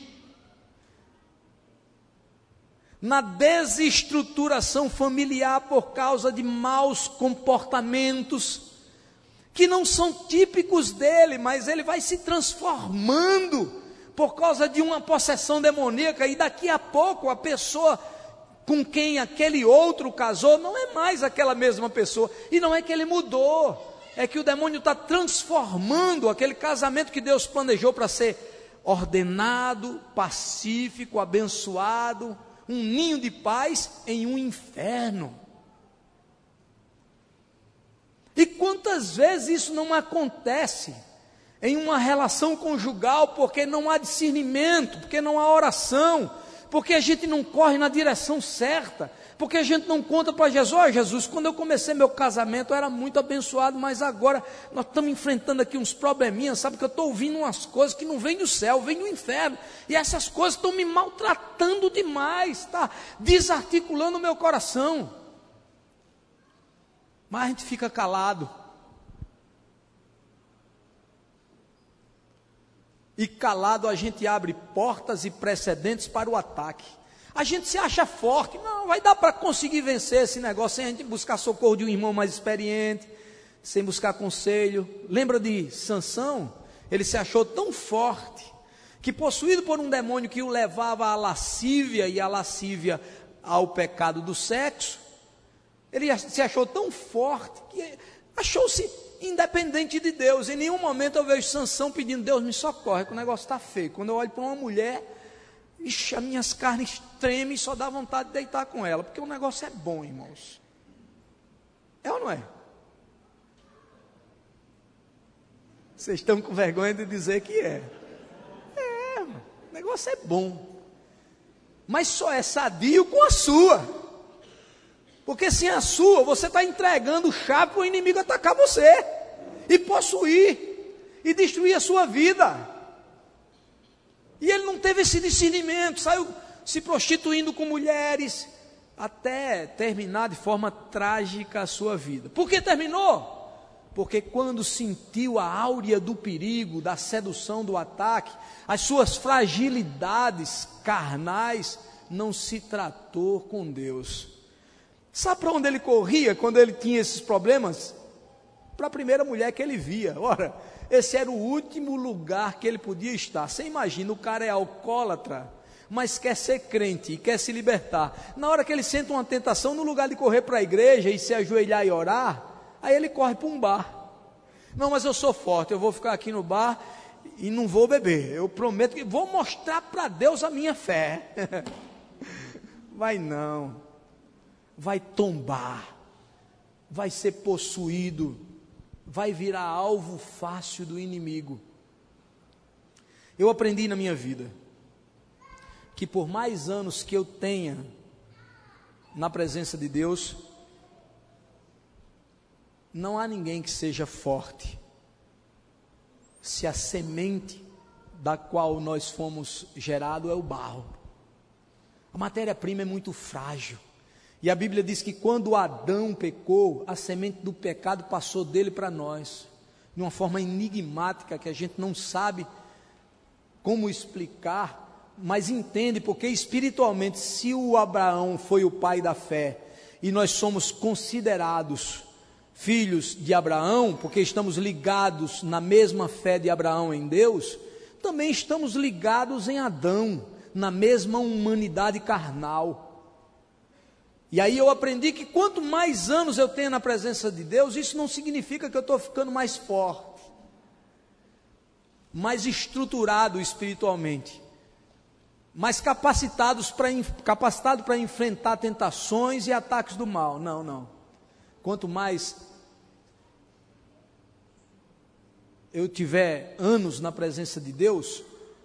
na desestruturação familiar por causa de maus comportamentos, que não são típicos dele, mas ele vai se transformando por causa de uma possessão demoníaca, e daqui a pouco a pessoa com quem aquele outro casou não é mais aquela mesma pessoa, e não é que ele mudou, é que o demônio está transformando aquele casamento que Deus planejou para ser ordenado, pacífico, abençoado, um ninho de paz, em um inferno. E quantas vezes isso não acontece em uma relação conjugal, porque não há discernimento, porque não há oração, porque a gente não corre na direção certa, porque a gente não conta para Jesus: ó, Jesus, quando eu comecei meu casamento eu era muito abençoado, mas agora nós estamos enfrentando aqui uns probleminhas, sabe, que eu estou ouvindo umas coisas que não vêm do céu, vêm do inferno, e essas coisas estão me maltratando demais, está desarticulando o meu coração. Mas a gente fica calado, e calado a gente abre portas e precedentes para o ataque. A gente se acha forte, não, vai dar para conseguir vencer esse negócio sem a gente buscar socorro de um irmão mais experiente, sem buscar conselho. Lembra de Sansão? Ele se achou tão forte, que possuído por um demônio que o levava à lascívia, e a lascívia ao pecado do sexo, ele se achou tão forte, que achou-se independente de Deus. Em nenhum momento eu vejo Sansão pedindo: Deus me socorre, que o negócio está feio. Quando eu olho para uma mulher, ixi, as minhas carnes tremem e só dá vontade de deitar com ela, porque o negócio é bom, irmãos. É ou não é? Vocês estão com vergonha de dizer que é. É, o negócio é bom, mas só é sadio com a sua, porque sem a sua, você está entregando chave para o inimigo atacar você, e possuir, e destruir a sua vida. E ele não teve esse discernimento, saiu se prostituindo com mulheres, até terminar de forma trágica a sua vida. Por que terminou? Porque quando sentiu a áurea do perigo, da sedução, do ataque, as suas fragilidades carnais, não se tratou com Deus. Sabe para onde ele corria quando ele tinha esses problemas? Para a primeira mulher que ele via. Ora, esse era o último lugar que ele podia estar. Você imagina, o cara é alcoólatra, mas quer ser crente e quer se libertar. Na hora que ele sente uma tentação, no lugar de correr para a igreja e se ajoelhar e orar, aí ele corre para um bar. Não, mas eu sou forte, eu vou ficar aqui no bar e não vou beber. Eu prometo que vou mostrar para Deus a minha fé. Vai não, vai tombar, vai ser possuído, vai virar alvo fácil do inimigo. Eu aprendi na minha vida que por mais anos que eu tenha na presença de Deus, não há ninguém que seja forte, se a semente da qual nós fomos gerados é o barro. A matéria-prima é muito frágil, e a Bíblia diz que quando Adão pecou, a semente do pecado passou dele para nós, de uma forma enigmática, que a gente não sabe como explicar, mas entende, porque espiritualmente, se o Abraão foi o pai da fé, e nós somos considerados filhos de Abraão, porque estamos ligados na mesma fé de Abraão em Deus, também estamos ligados em Adão, na mesma humanidade carnal. E aí eu aprendi que quanto mais anos eu tenho na presença de Deus, isso não significa que eu estou ficando mais forte, mais estruturado espiritualmente, mais capacitados para, capacitado para enfrentar tentações e ataques do mal. Não, não. Quanto mais eu tiver anos na presença de Deus,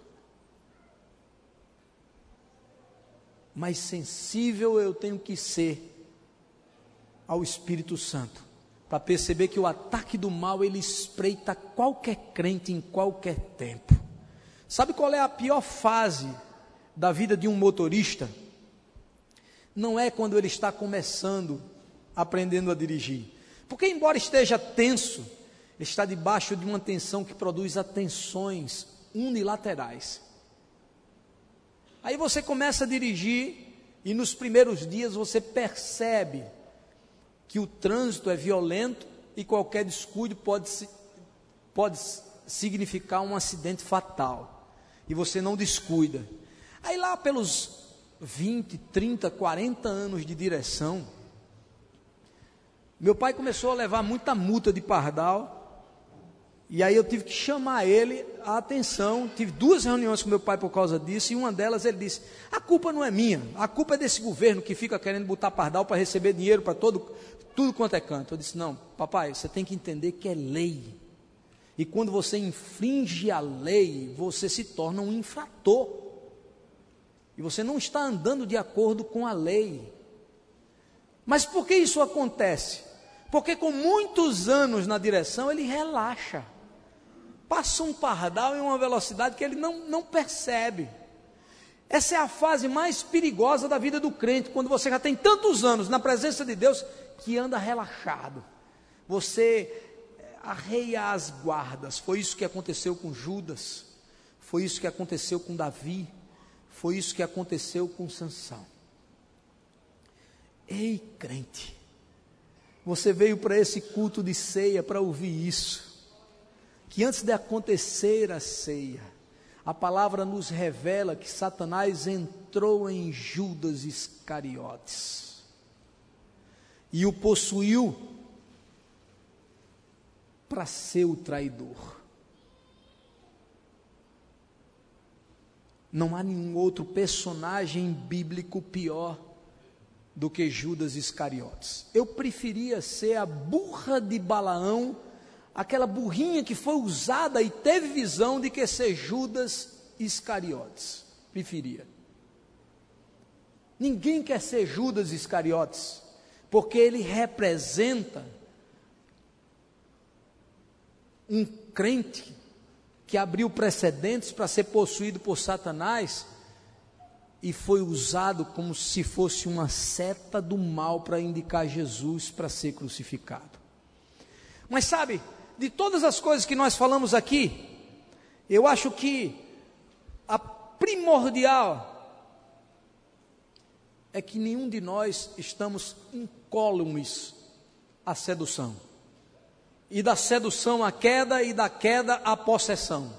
mais sensível eu tenho que ser ao Espírito Santo, para perceber que o ataque do mal, ele espreita qualquer crente em qualquer tempo. Sabe qual é a pior fase da vida de um motorista? Não é quando ele está começando, aprendendo a dirigir, porque embora esteja tenso, ele está debaixo de uma tensão que produz tensões unilaterais. Aí você começa a dirigir, e nos primeiros dias você percebe que o trânsito é violento, e qualquer descuido pode, pode significar um acidente fatal, e você não descuida. Aí lá pelos vinte, trinta, quarenta anos de direção, meu pai começou a levar muita multa de pardal, e aí eu tive que chamar ele a atenção. Tive duas reuniões com meu pai por causa disso, e uma delas ele disse: a culpa não é minha, a culpa é desse governo que fica querendo botar pardal para receber dinheiro para todo, tudo quanto é canto. Eu disse: não, papai, você tem que entender que é lei, e quando você infringe a lei, você se torna um infrator, e você não está andando de acordo com a lei. Mas por que isso acontece? Porque com muitos anos na direção, ele relaxa, passa um pardal em uma velocidade que ele não, não percebe. Essa é a fase mais perigosa da vida do crente, quando você já tem tantos anos na presença de Deus, que anda relaxado, você arreia as guardas. Foi isso que aconteceu com Judas, foi isso que aconteceu com Davi, foi isso que aconteceu com Sansão. Ei, crente, você veio para esse culto de ceia para ouvir isso, que antes de acontecer a ceia, a palavra nos revela que Satanás entrou em Judas Iscariotes e o possuiu para ser o traidor. Não há nenhum outro personagem bíblico pior do que Judas Iscariotes. Eu preferia ser a burra de Balaão, aquela burrinha que foi usada e teve visão, de que ser Judas Iscariotes. Preferia. Ninguém quer ser Judas Iscariotes, porque ele representa um crente que abriu precedentes para ser possuído por Satanás e foi usado como se fosse uma seta do mal para indicar Jesus para ser crucificado. Mas sabe, de todas as coisas que nós falamos aqui, eu acho que a primordial é que nenhum de nós estamos incólumes à sedução, e da sedução à queda, e da queda à possessão.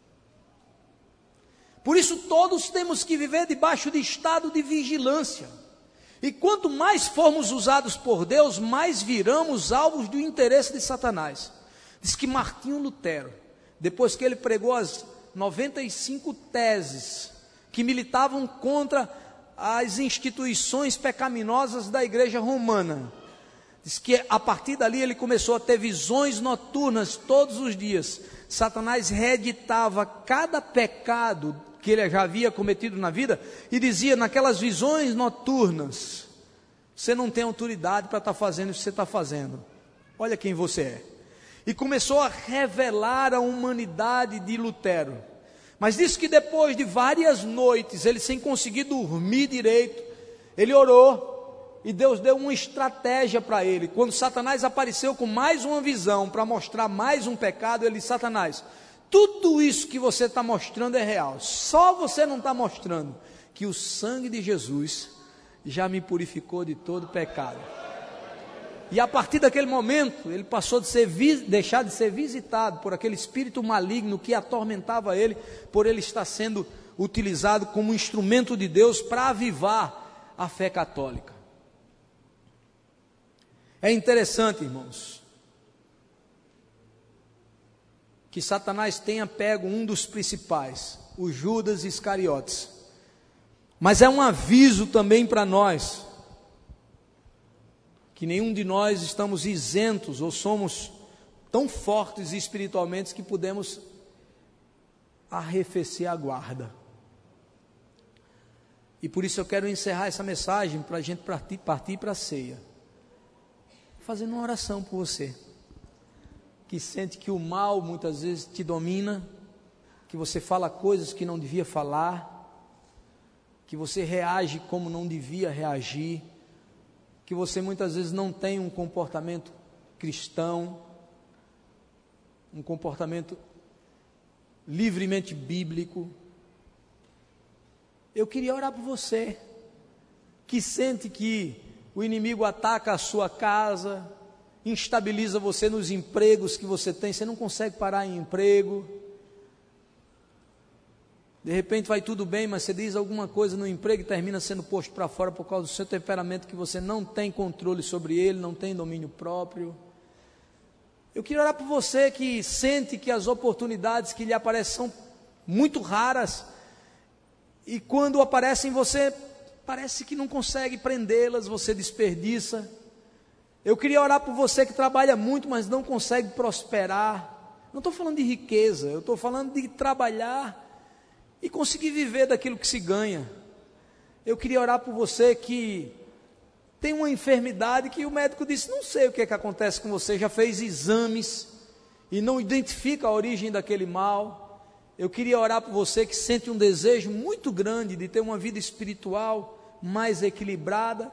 Por isso todos temos que viver debaixo de estado de vigilância, e quanto mais formos usados por Deus, mais viramos alvos do interesse de Satanás. Diz que Martinho Lutero, depois que ele pregou as noventa e cinco teses que militavam contra as instituições pecaminosas da igreja romana, diz que a partir dali ele começou a ter visões noturnas todos os dias. Satanás reeditava cada pecado que ele já havia cometido na vida e dizia naquelas visões noturnas: Você não tem autoridade para estar fazendo o que você está fazendo. Olha quem você é. E começou a revelar a humanidade de Lutero. Mas disse que depois de várias noites, ele sem conseguir dormir direito, ele orou e Deus deu uma estratégia para ele. Quando Satanás apareceu com mais uma visão para mostrar mais um pecado, ele disse: Satanás, tudo isso que você está mostrando é real, só você não está mostrando que o sangue de Jesus já me purificou de todo pecado. E a partir daquele momento, ele passou de ser, deixar de ser visitado por aquele espírito maligno que atormentava ele, por ele estar sendo utilizado como instrumento de Deus para avivar a fé católica. É interessante, irmãos, que Satanás tenha pego um dos principais, o Judas Iscariotes. Mas é um aviso também para nós, que nenhum de nós estamos isentos ou somos tão fortes espiritualmente que podemos arrefecer a guarda. E por isso eu quero encerrar essa mensagem para a gente partir, partir para a ceia, fazendo uma oração por você, que sente que o mal muitas vezes te domina, que você fala coisas que não devia falar, que você reage como não devia reagir, que você muitas vezes não tem um comportamento cristão, um comportamento livremente bíblico. Eu queria orar por você, que sente que o inimigo ataca a sua casa, instabiliza você nos empregos que você tem, você não consegue parar em emprego, de repente vai tudo bem, mas você diz alguma coisa no emprego e termina sendo posto para fora por causa do seu temperamento, que você não tem controle sobre ele, não tem domínio próprio. Eu queria orar por você que sente que as oportunidades que lhe aparecem são muito raras, e quando aparecem você parece que não consegue prendê-las, você desperdiça. Eu queria orar por você que trabalha muito, mas não consegue prosperar. Não estou falando de riqueza, eu estou falando de trabalhar e conseguir viver daquilo que se ganha. Eu queria orar por você que tem uma enfermidade que o médico disse: não sei o que é que acontece com você, já fez exames e não identifica a origem daquele mal. Eu queria orar por você que sente um desejo muito grande de ter uma vida espiritual mais equilibrada,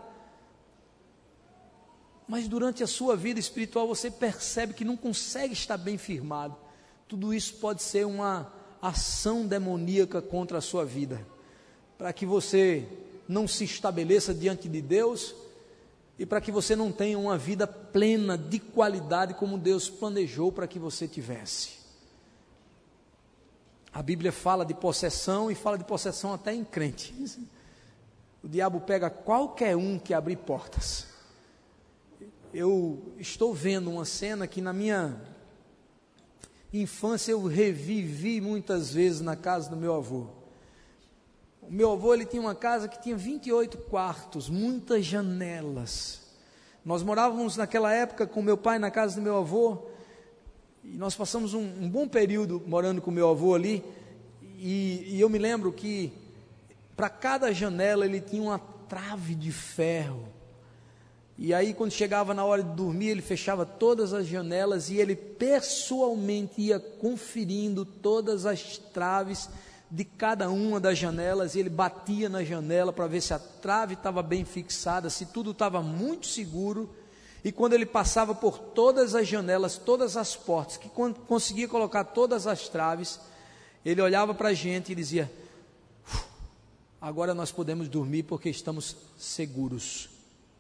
mas durante a sua vida espiritual você percebe que não consegue estar bem firmado. Tudo isso pode ser uma ação demoníaca contra a sua vida, para que você não se estabeleça diante de Deus e para que você não tenha uma vida plena de qualidade como Deus planejou para que você tivesse. A Bíblia fala de possessão e fala de possessão até em crente. O diabo pega qualquer um que abrir portas. Eu estou vendo uma cena que na minha infância eu revivi muitas vezes na casa do meu avô. O meu avô, ele tinha uma casa que tinha vinte e oito quartos, muitas janelas. Nós morávamos naquela época com meu pai na casa do meu avô, e nós passamos um, um bom período morando com meu avô ali, e, e eu me lembro que para cada janela ele tinha uma trave de ferro. E aí quando chegava na hora de dormir, ele fechava todas as janelas e ele pessoalmente ia conferindo todas as traves de cada uma das janelas, e ele batia na janela para ver se a trave estava bem fixada, se tudo estava muito seguro. E quando ele passava por todas as janelas, todas as portas, que quando conseguia colocar todas as traves, ele olhava para a gente e dizia: agora nós podemos dormir porque estamos seguros.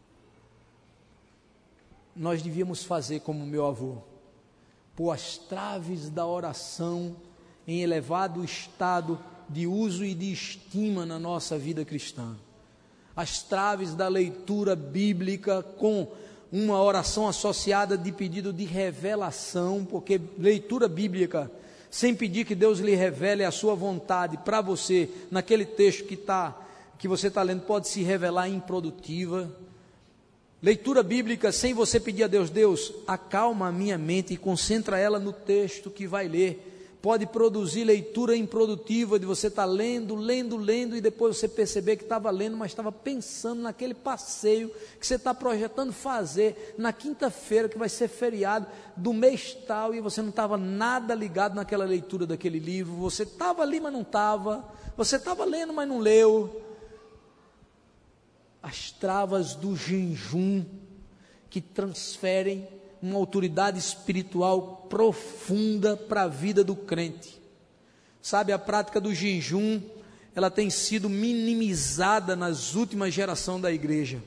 Nós devíamos fazer como meu avô, pôr as traves da oração em elevado estado de uso e de estima na nossa vida cristã. As traves da leitura bíblica com uma oração associada de pedido de revelação, porque leitura bíblica sem pedir que Deus lhe revele a sua vontade para você, naquele texto que, tá, que você está lendo, pode se revelar improdutiva. Leitura bíblica sem você pedir a Deus: Deus, acalma a minha mente e concentra ela no texto que vai ler, pode produzir leitura improdutiva, de você estar lendo, lendo, lendo, e depois você perceber que estava lendo, mas estava pensando naquele passeio que você está projetando fazer na quinta-feira, que vai ser feriado do mês tal, e você não estava nada ligado naquela leitura daquele livro. Você estava ali, mas não estava. Você estava lendo, mas não leu. As travas do jejum, que transferem uma autoridade espiritual profunda para a vida do crente. Sabe, a prática do jejum, ela tem sido minimizada nas últimas gerações da igreja.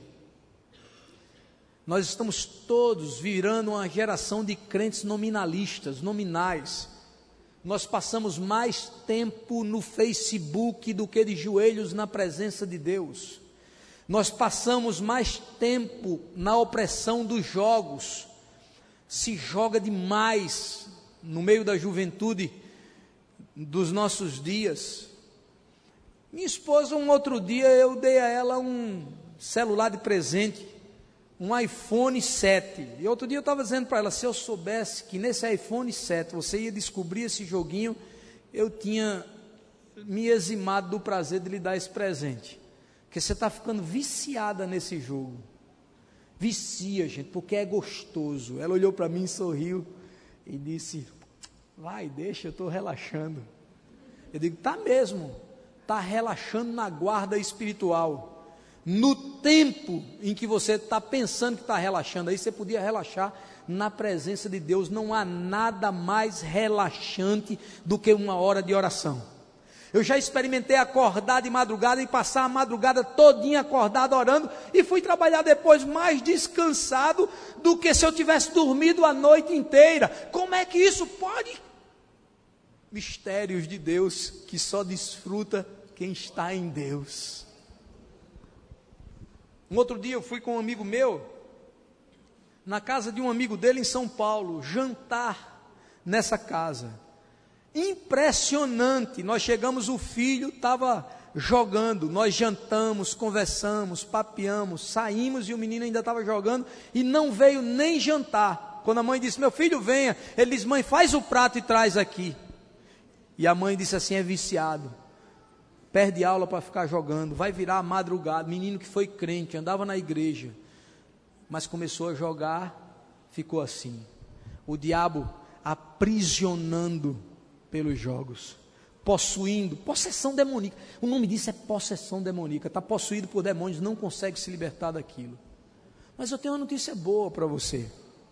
Nós estamos todos virando uma geração de crentes nominalistas, nominais. Nós passamos mais tempo no Facebook do que de joelhos na presença de Deus. Nós passamos mais tempo na opressão dos jogos. Se joga demais no meio da juventude dos nossos dias. Minha esposa, um outro dia, eu dei a ela um celular de presente, um iPhone sete, e outro dia eu estava dizendo para ela, se eu soubesse que nesse iPhone sete você ia descobrir esse joguinho, eu tinha me eximado do prazer de lhe dar esse presente, porque você está ficando viciada nesse jogo. Vicia, gente, porque é gostoso. Ela olhou para mim, sorriu e disse, vai, deixa, eu estou relaxando. Eu digo, tá mesmo, está relaxando na guarda espiritual. No tempo em que você está pensando que está relaxando, aí você podia relaxar na presença de Deus. Não há nada mais relaxante do que uma hora de oração. Eu já experimentei acordar de madrugada e passar a madrugada todinha acordado orando, e fui trabalhar depois mais descansado do que se eu tivesse dormido a noite inteira. Como é que isso pode? Mistérios de Deus que só desfruta quem está em Deus. Um outro dia eu fui com um amigo meu, na casa de um amigo dele em São Paulo, jantar nessa casa. Impressionante, nós chegamos, o filho estava jogando, nós jantamos, conversamos, papeamos, saímos e o menino ainda estava jogando e não veio nem jantar. Quando a mãe disse, meu filho venha, ele disse, mãe, faz o prato e traz aqui. E a mãe disse assim, é viciado, perde aula para ficar jogando, vai virar a madrugada. Menino que foi crente, andava na igreja, mas começou a jogar, ficou assim, o diabo aprisionando pelos jogos, possuindo, possessão demoníaca. O nome disso é possessão demoníaca. Está possuído por demônios, não consegue se libertar daquilo. Mas eu tenho uma notícia boa para você.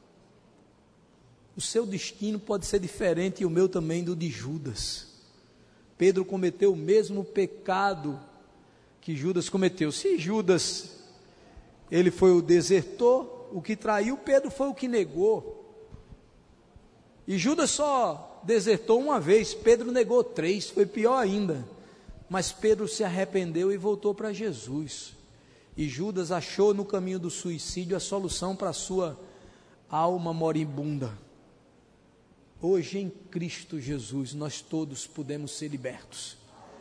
O seu destino pode ser diferente, e o meu também, do de Judas. Pedro cometeu o mesmo pecado que Judas cometeu. Se Judas, ele foi o desertor, o que traiu, Pedro foi o que negou. E Judas só desertou uma vez, Pedro negou três, foi pior ainda. Mas Pedro se arrependeu e voltou para Jesus. E Judas achou no caminho do suicídio a solução para a sua alma moribunda. Hoje em Cristo Jesus nós todos podemos ser libertos.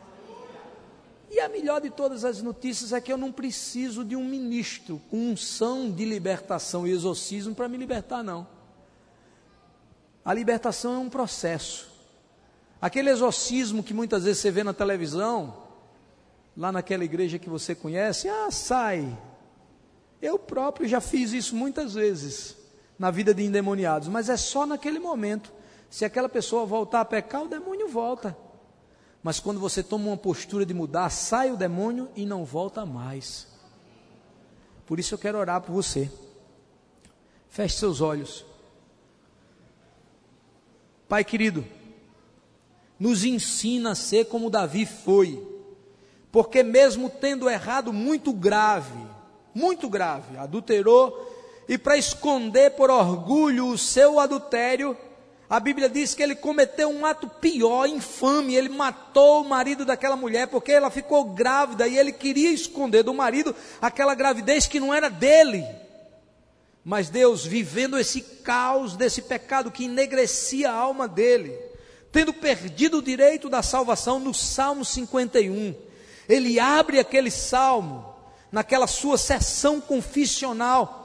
E a melhor de todas as notícias é que eu não preciso de um ministro com unção de libertação e exorcismo para me libertar, não. A libertação é um processo. Aquele exorcismo que muitas vezes você vê na televisão, lá naquela igreja que você conhece, ah, sai. Eu próprio já fiz isso muitas vezes na vida de endemoniados, mas é só naquele momento. Se aquela pessoa voltar a pecar, o demônio volta. Mas quando você toma uma postura de mudar, sai o demônio e não volta mais. Por isso eu quero orar por você. Feche seus olhos. Pai querido, nos ensina a ser como Davi foi, porque mesmo tendo errado muito grave, muito grave, adulterou, e para esconder por orgulho o seu adultério, a Bíblia diz que ele cometeu um ato pior, infame. Ele matou o marido daquela mulher, porque ela ficou grávida, e ele queria esconder do marido aquela gravidez que não era dele. Mas Deus, vivendo esse caos desse pecado que enegrecia a alma dele, tendo perdido o direito da salvação, no Salmo cinquenta e um, ele abre aquele salmo, naquela sua sessão confissional,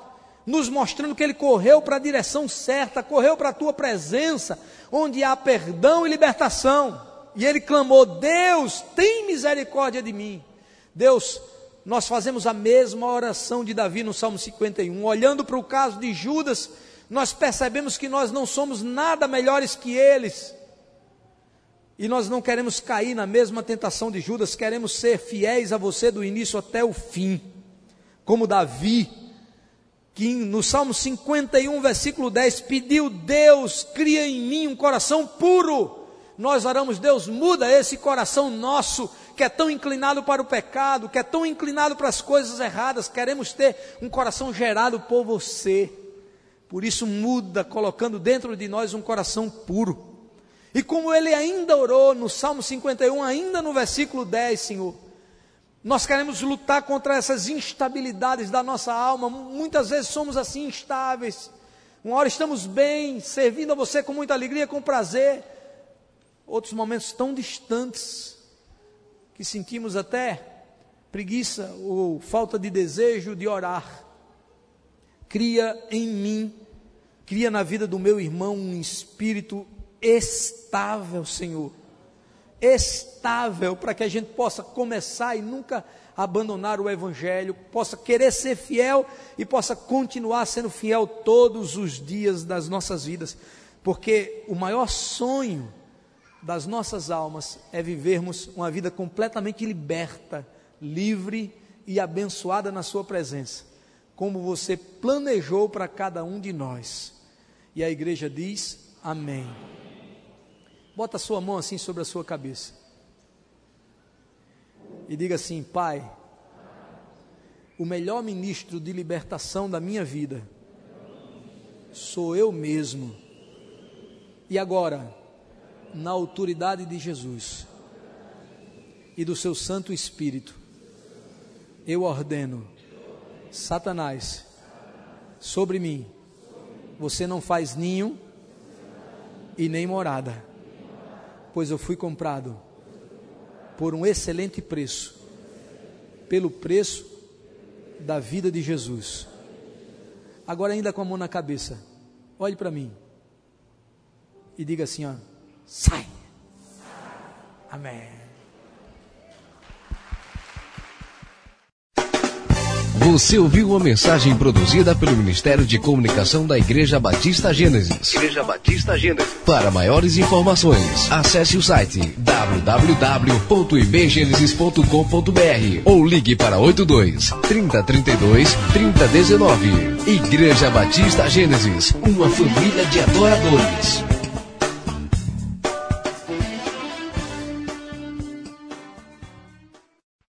nos mostrando que ele correu para a direção certa, correu para a tua presença, onde há perdão e libertação. E ele clamou: Deus, tem misericórdia de mim. Deus, nós fazemos a mesma oração de Davi no Salmo cinquenta e um. Olhando para o caso de Judas, nós percebemos que nós não somos nada melhores que eles. E nós não queremos cair na mesma tentação de Judas, queremos ser fiéis a você do início até o fim. Como Davi, que no Salmo cinquenta e um, versículo dez, pediu: Deus, cria em mim um coração puro. Nós oramos: Deus, muda esse coração nosso, que é tão inclinado para o pecado, que é tão inclinado para as coisas erradas. Queremos ter um coração gerado por você. Por isso muda, colocando dentro de nós um coração puro. E como ele ainda orou no Salmo cinquenta e um, ainda no versículo dez, Senhor, nós queremos lutar contra essas instabilidades da nossa alma. Muitas vezes somos assim, instáveis. Uma hora estamos bem, servindo a você com muita alegria, com prazer. Outros momentos tão distantes, que sentimos até preguiça ou falta de desejo de orar. Cria em mim, cria na vida do meu irmão um espírito estável, Senhor, estável, para que a gente possa começar e nunca abandonar o Evangelho, possa querer ser fiel e possa continuar sendo fiel todos os dias das nossas vidas, porque o maior sonho das nossas almas é vivermos uma vida completamente liberta, livre e abençoada na sua presença, como você planejou para cada um de nós. E a igreja diz: amém. Bota a sua mão assim sobre a sua cabeça e diga assim: Pai, o melhor ministro de libertação da minha vida sou eu mesmo. E agora, na autoridade de Jesus e do seu Santo Espírito, eu ordeno: Satanás, sobre mim você não faz ninho e nem morada, pois eu fui comprado por um excelente preço, pelo preço da vida de Jesus. Agora, ainda com a mão na cabeça, olhe para mim e diga assim: ó, sai. Amém. Você ouviu uma mensagem produzida pelo Ministério de Comunicação da Igreja Batista Gênesis. Igreja Batista Gênesis. Para maiores informações, acesse o site w w w ponto i b genesis ponto com ponto b r ou ligue para oito dois, trinta, trinta e dois, trinta, dezenove. Igreja Batista Gênesis, uma família de adoradores.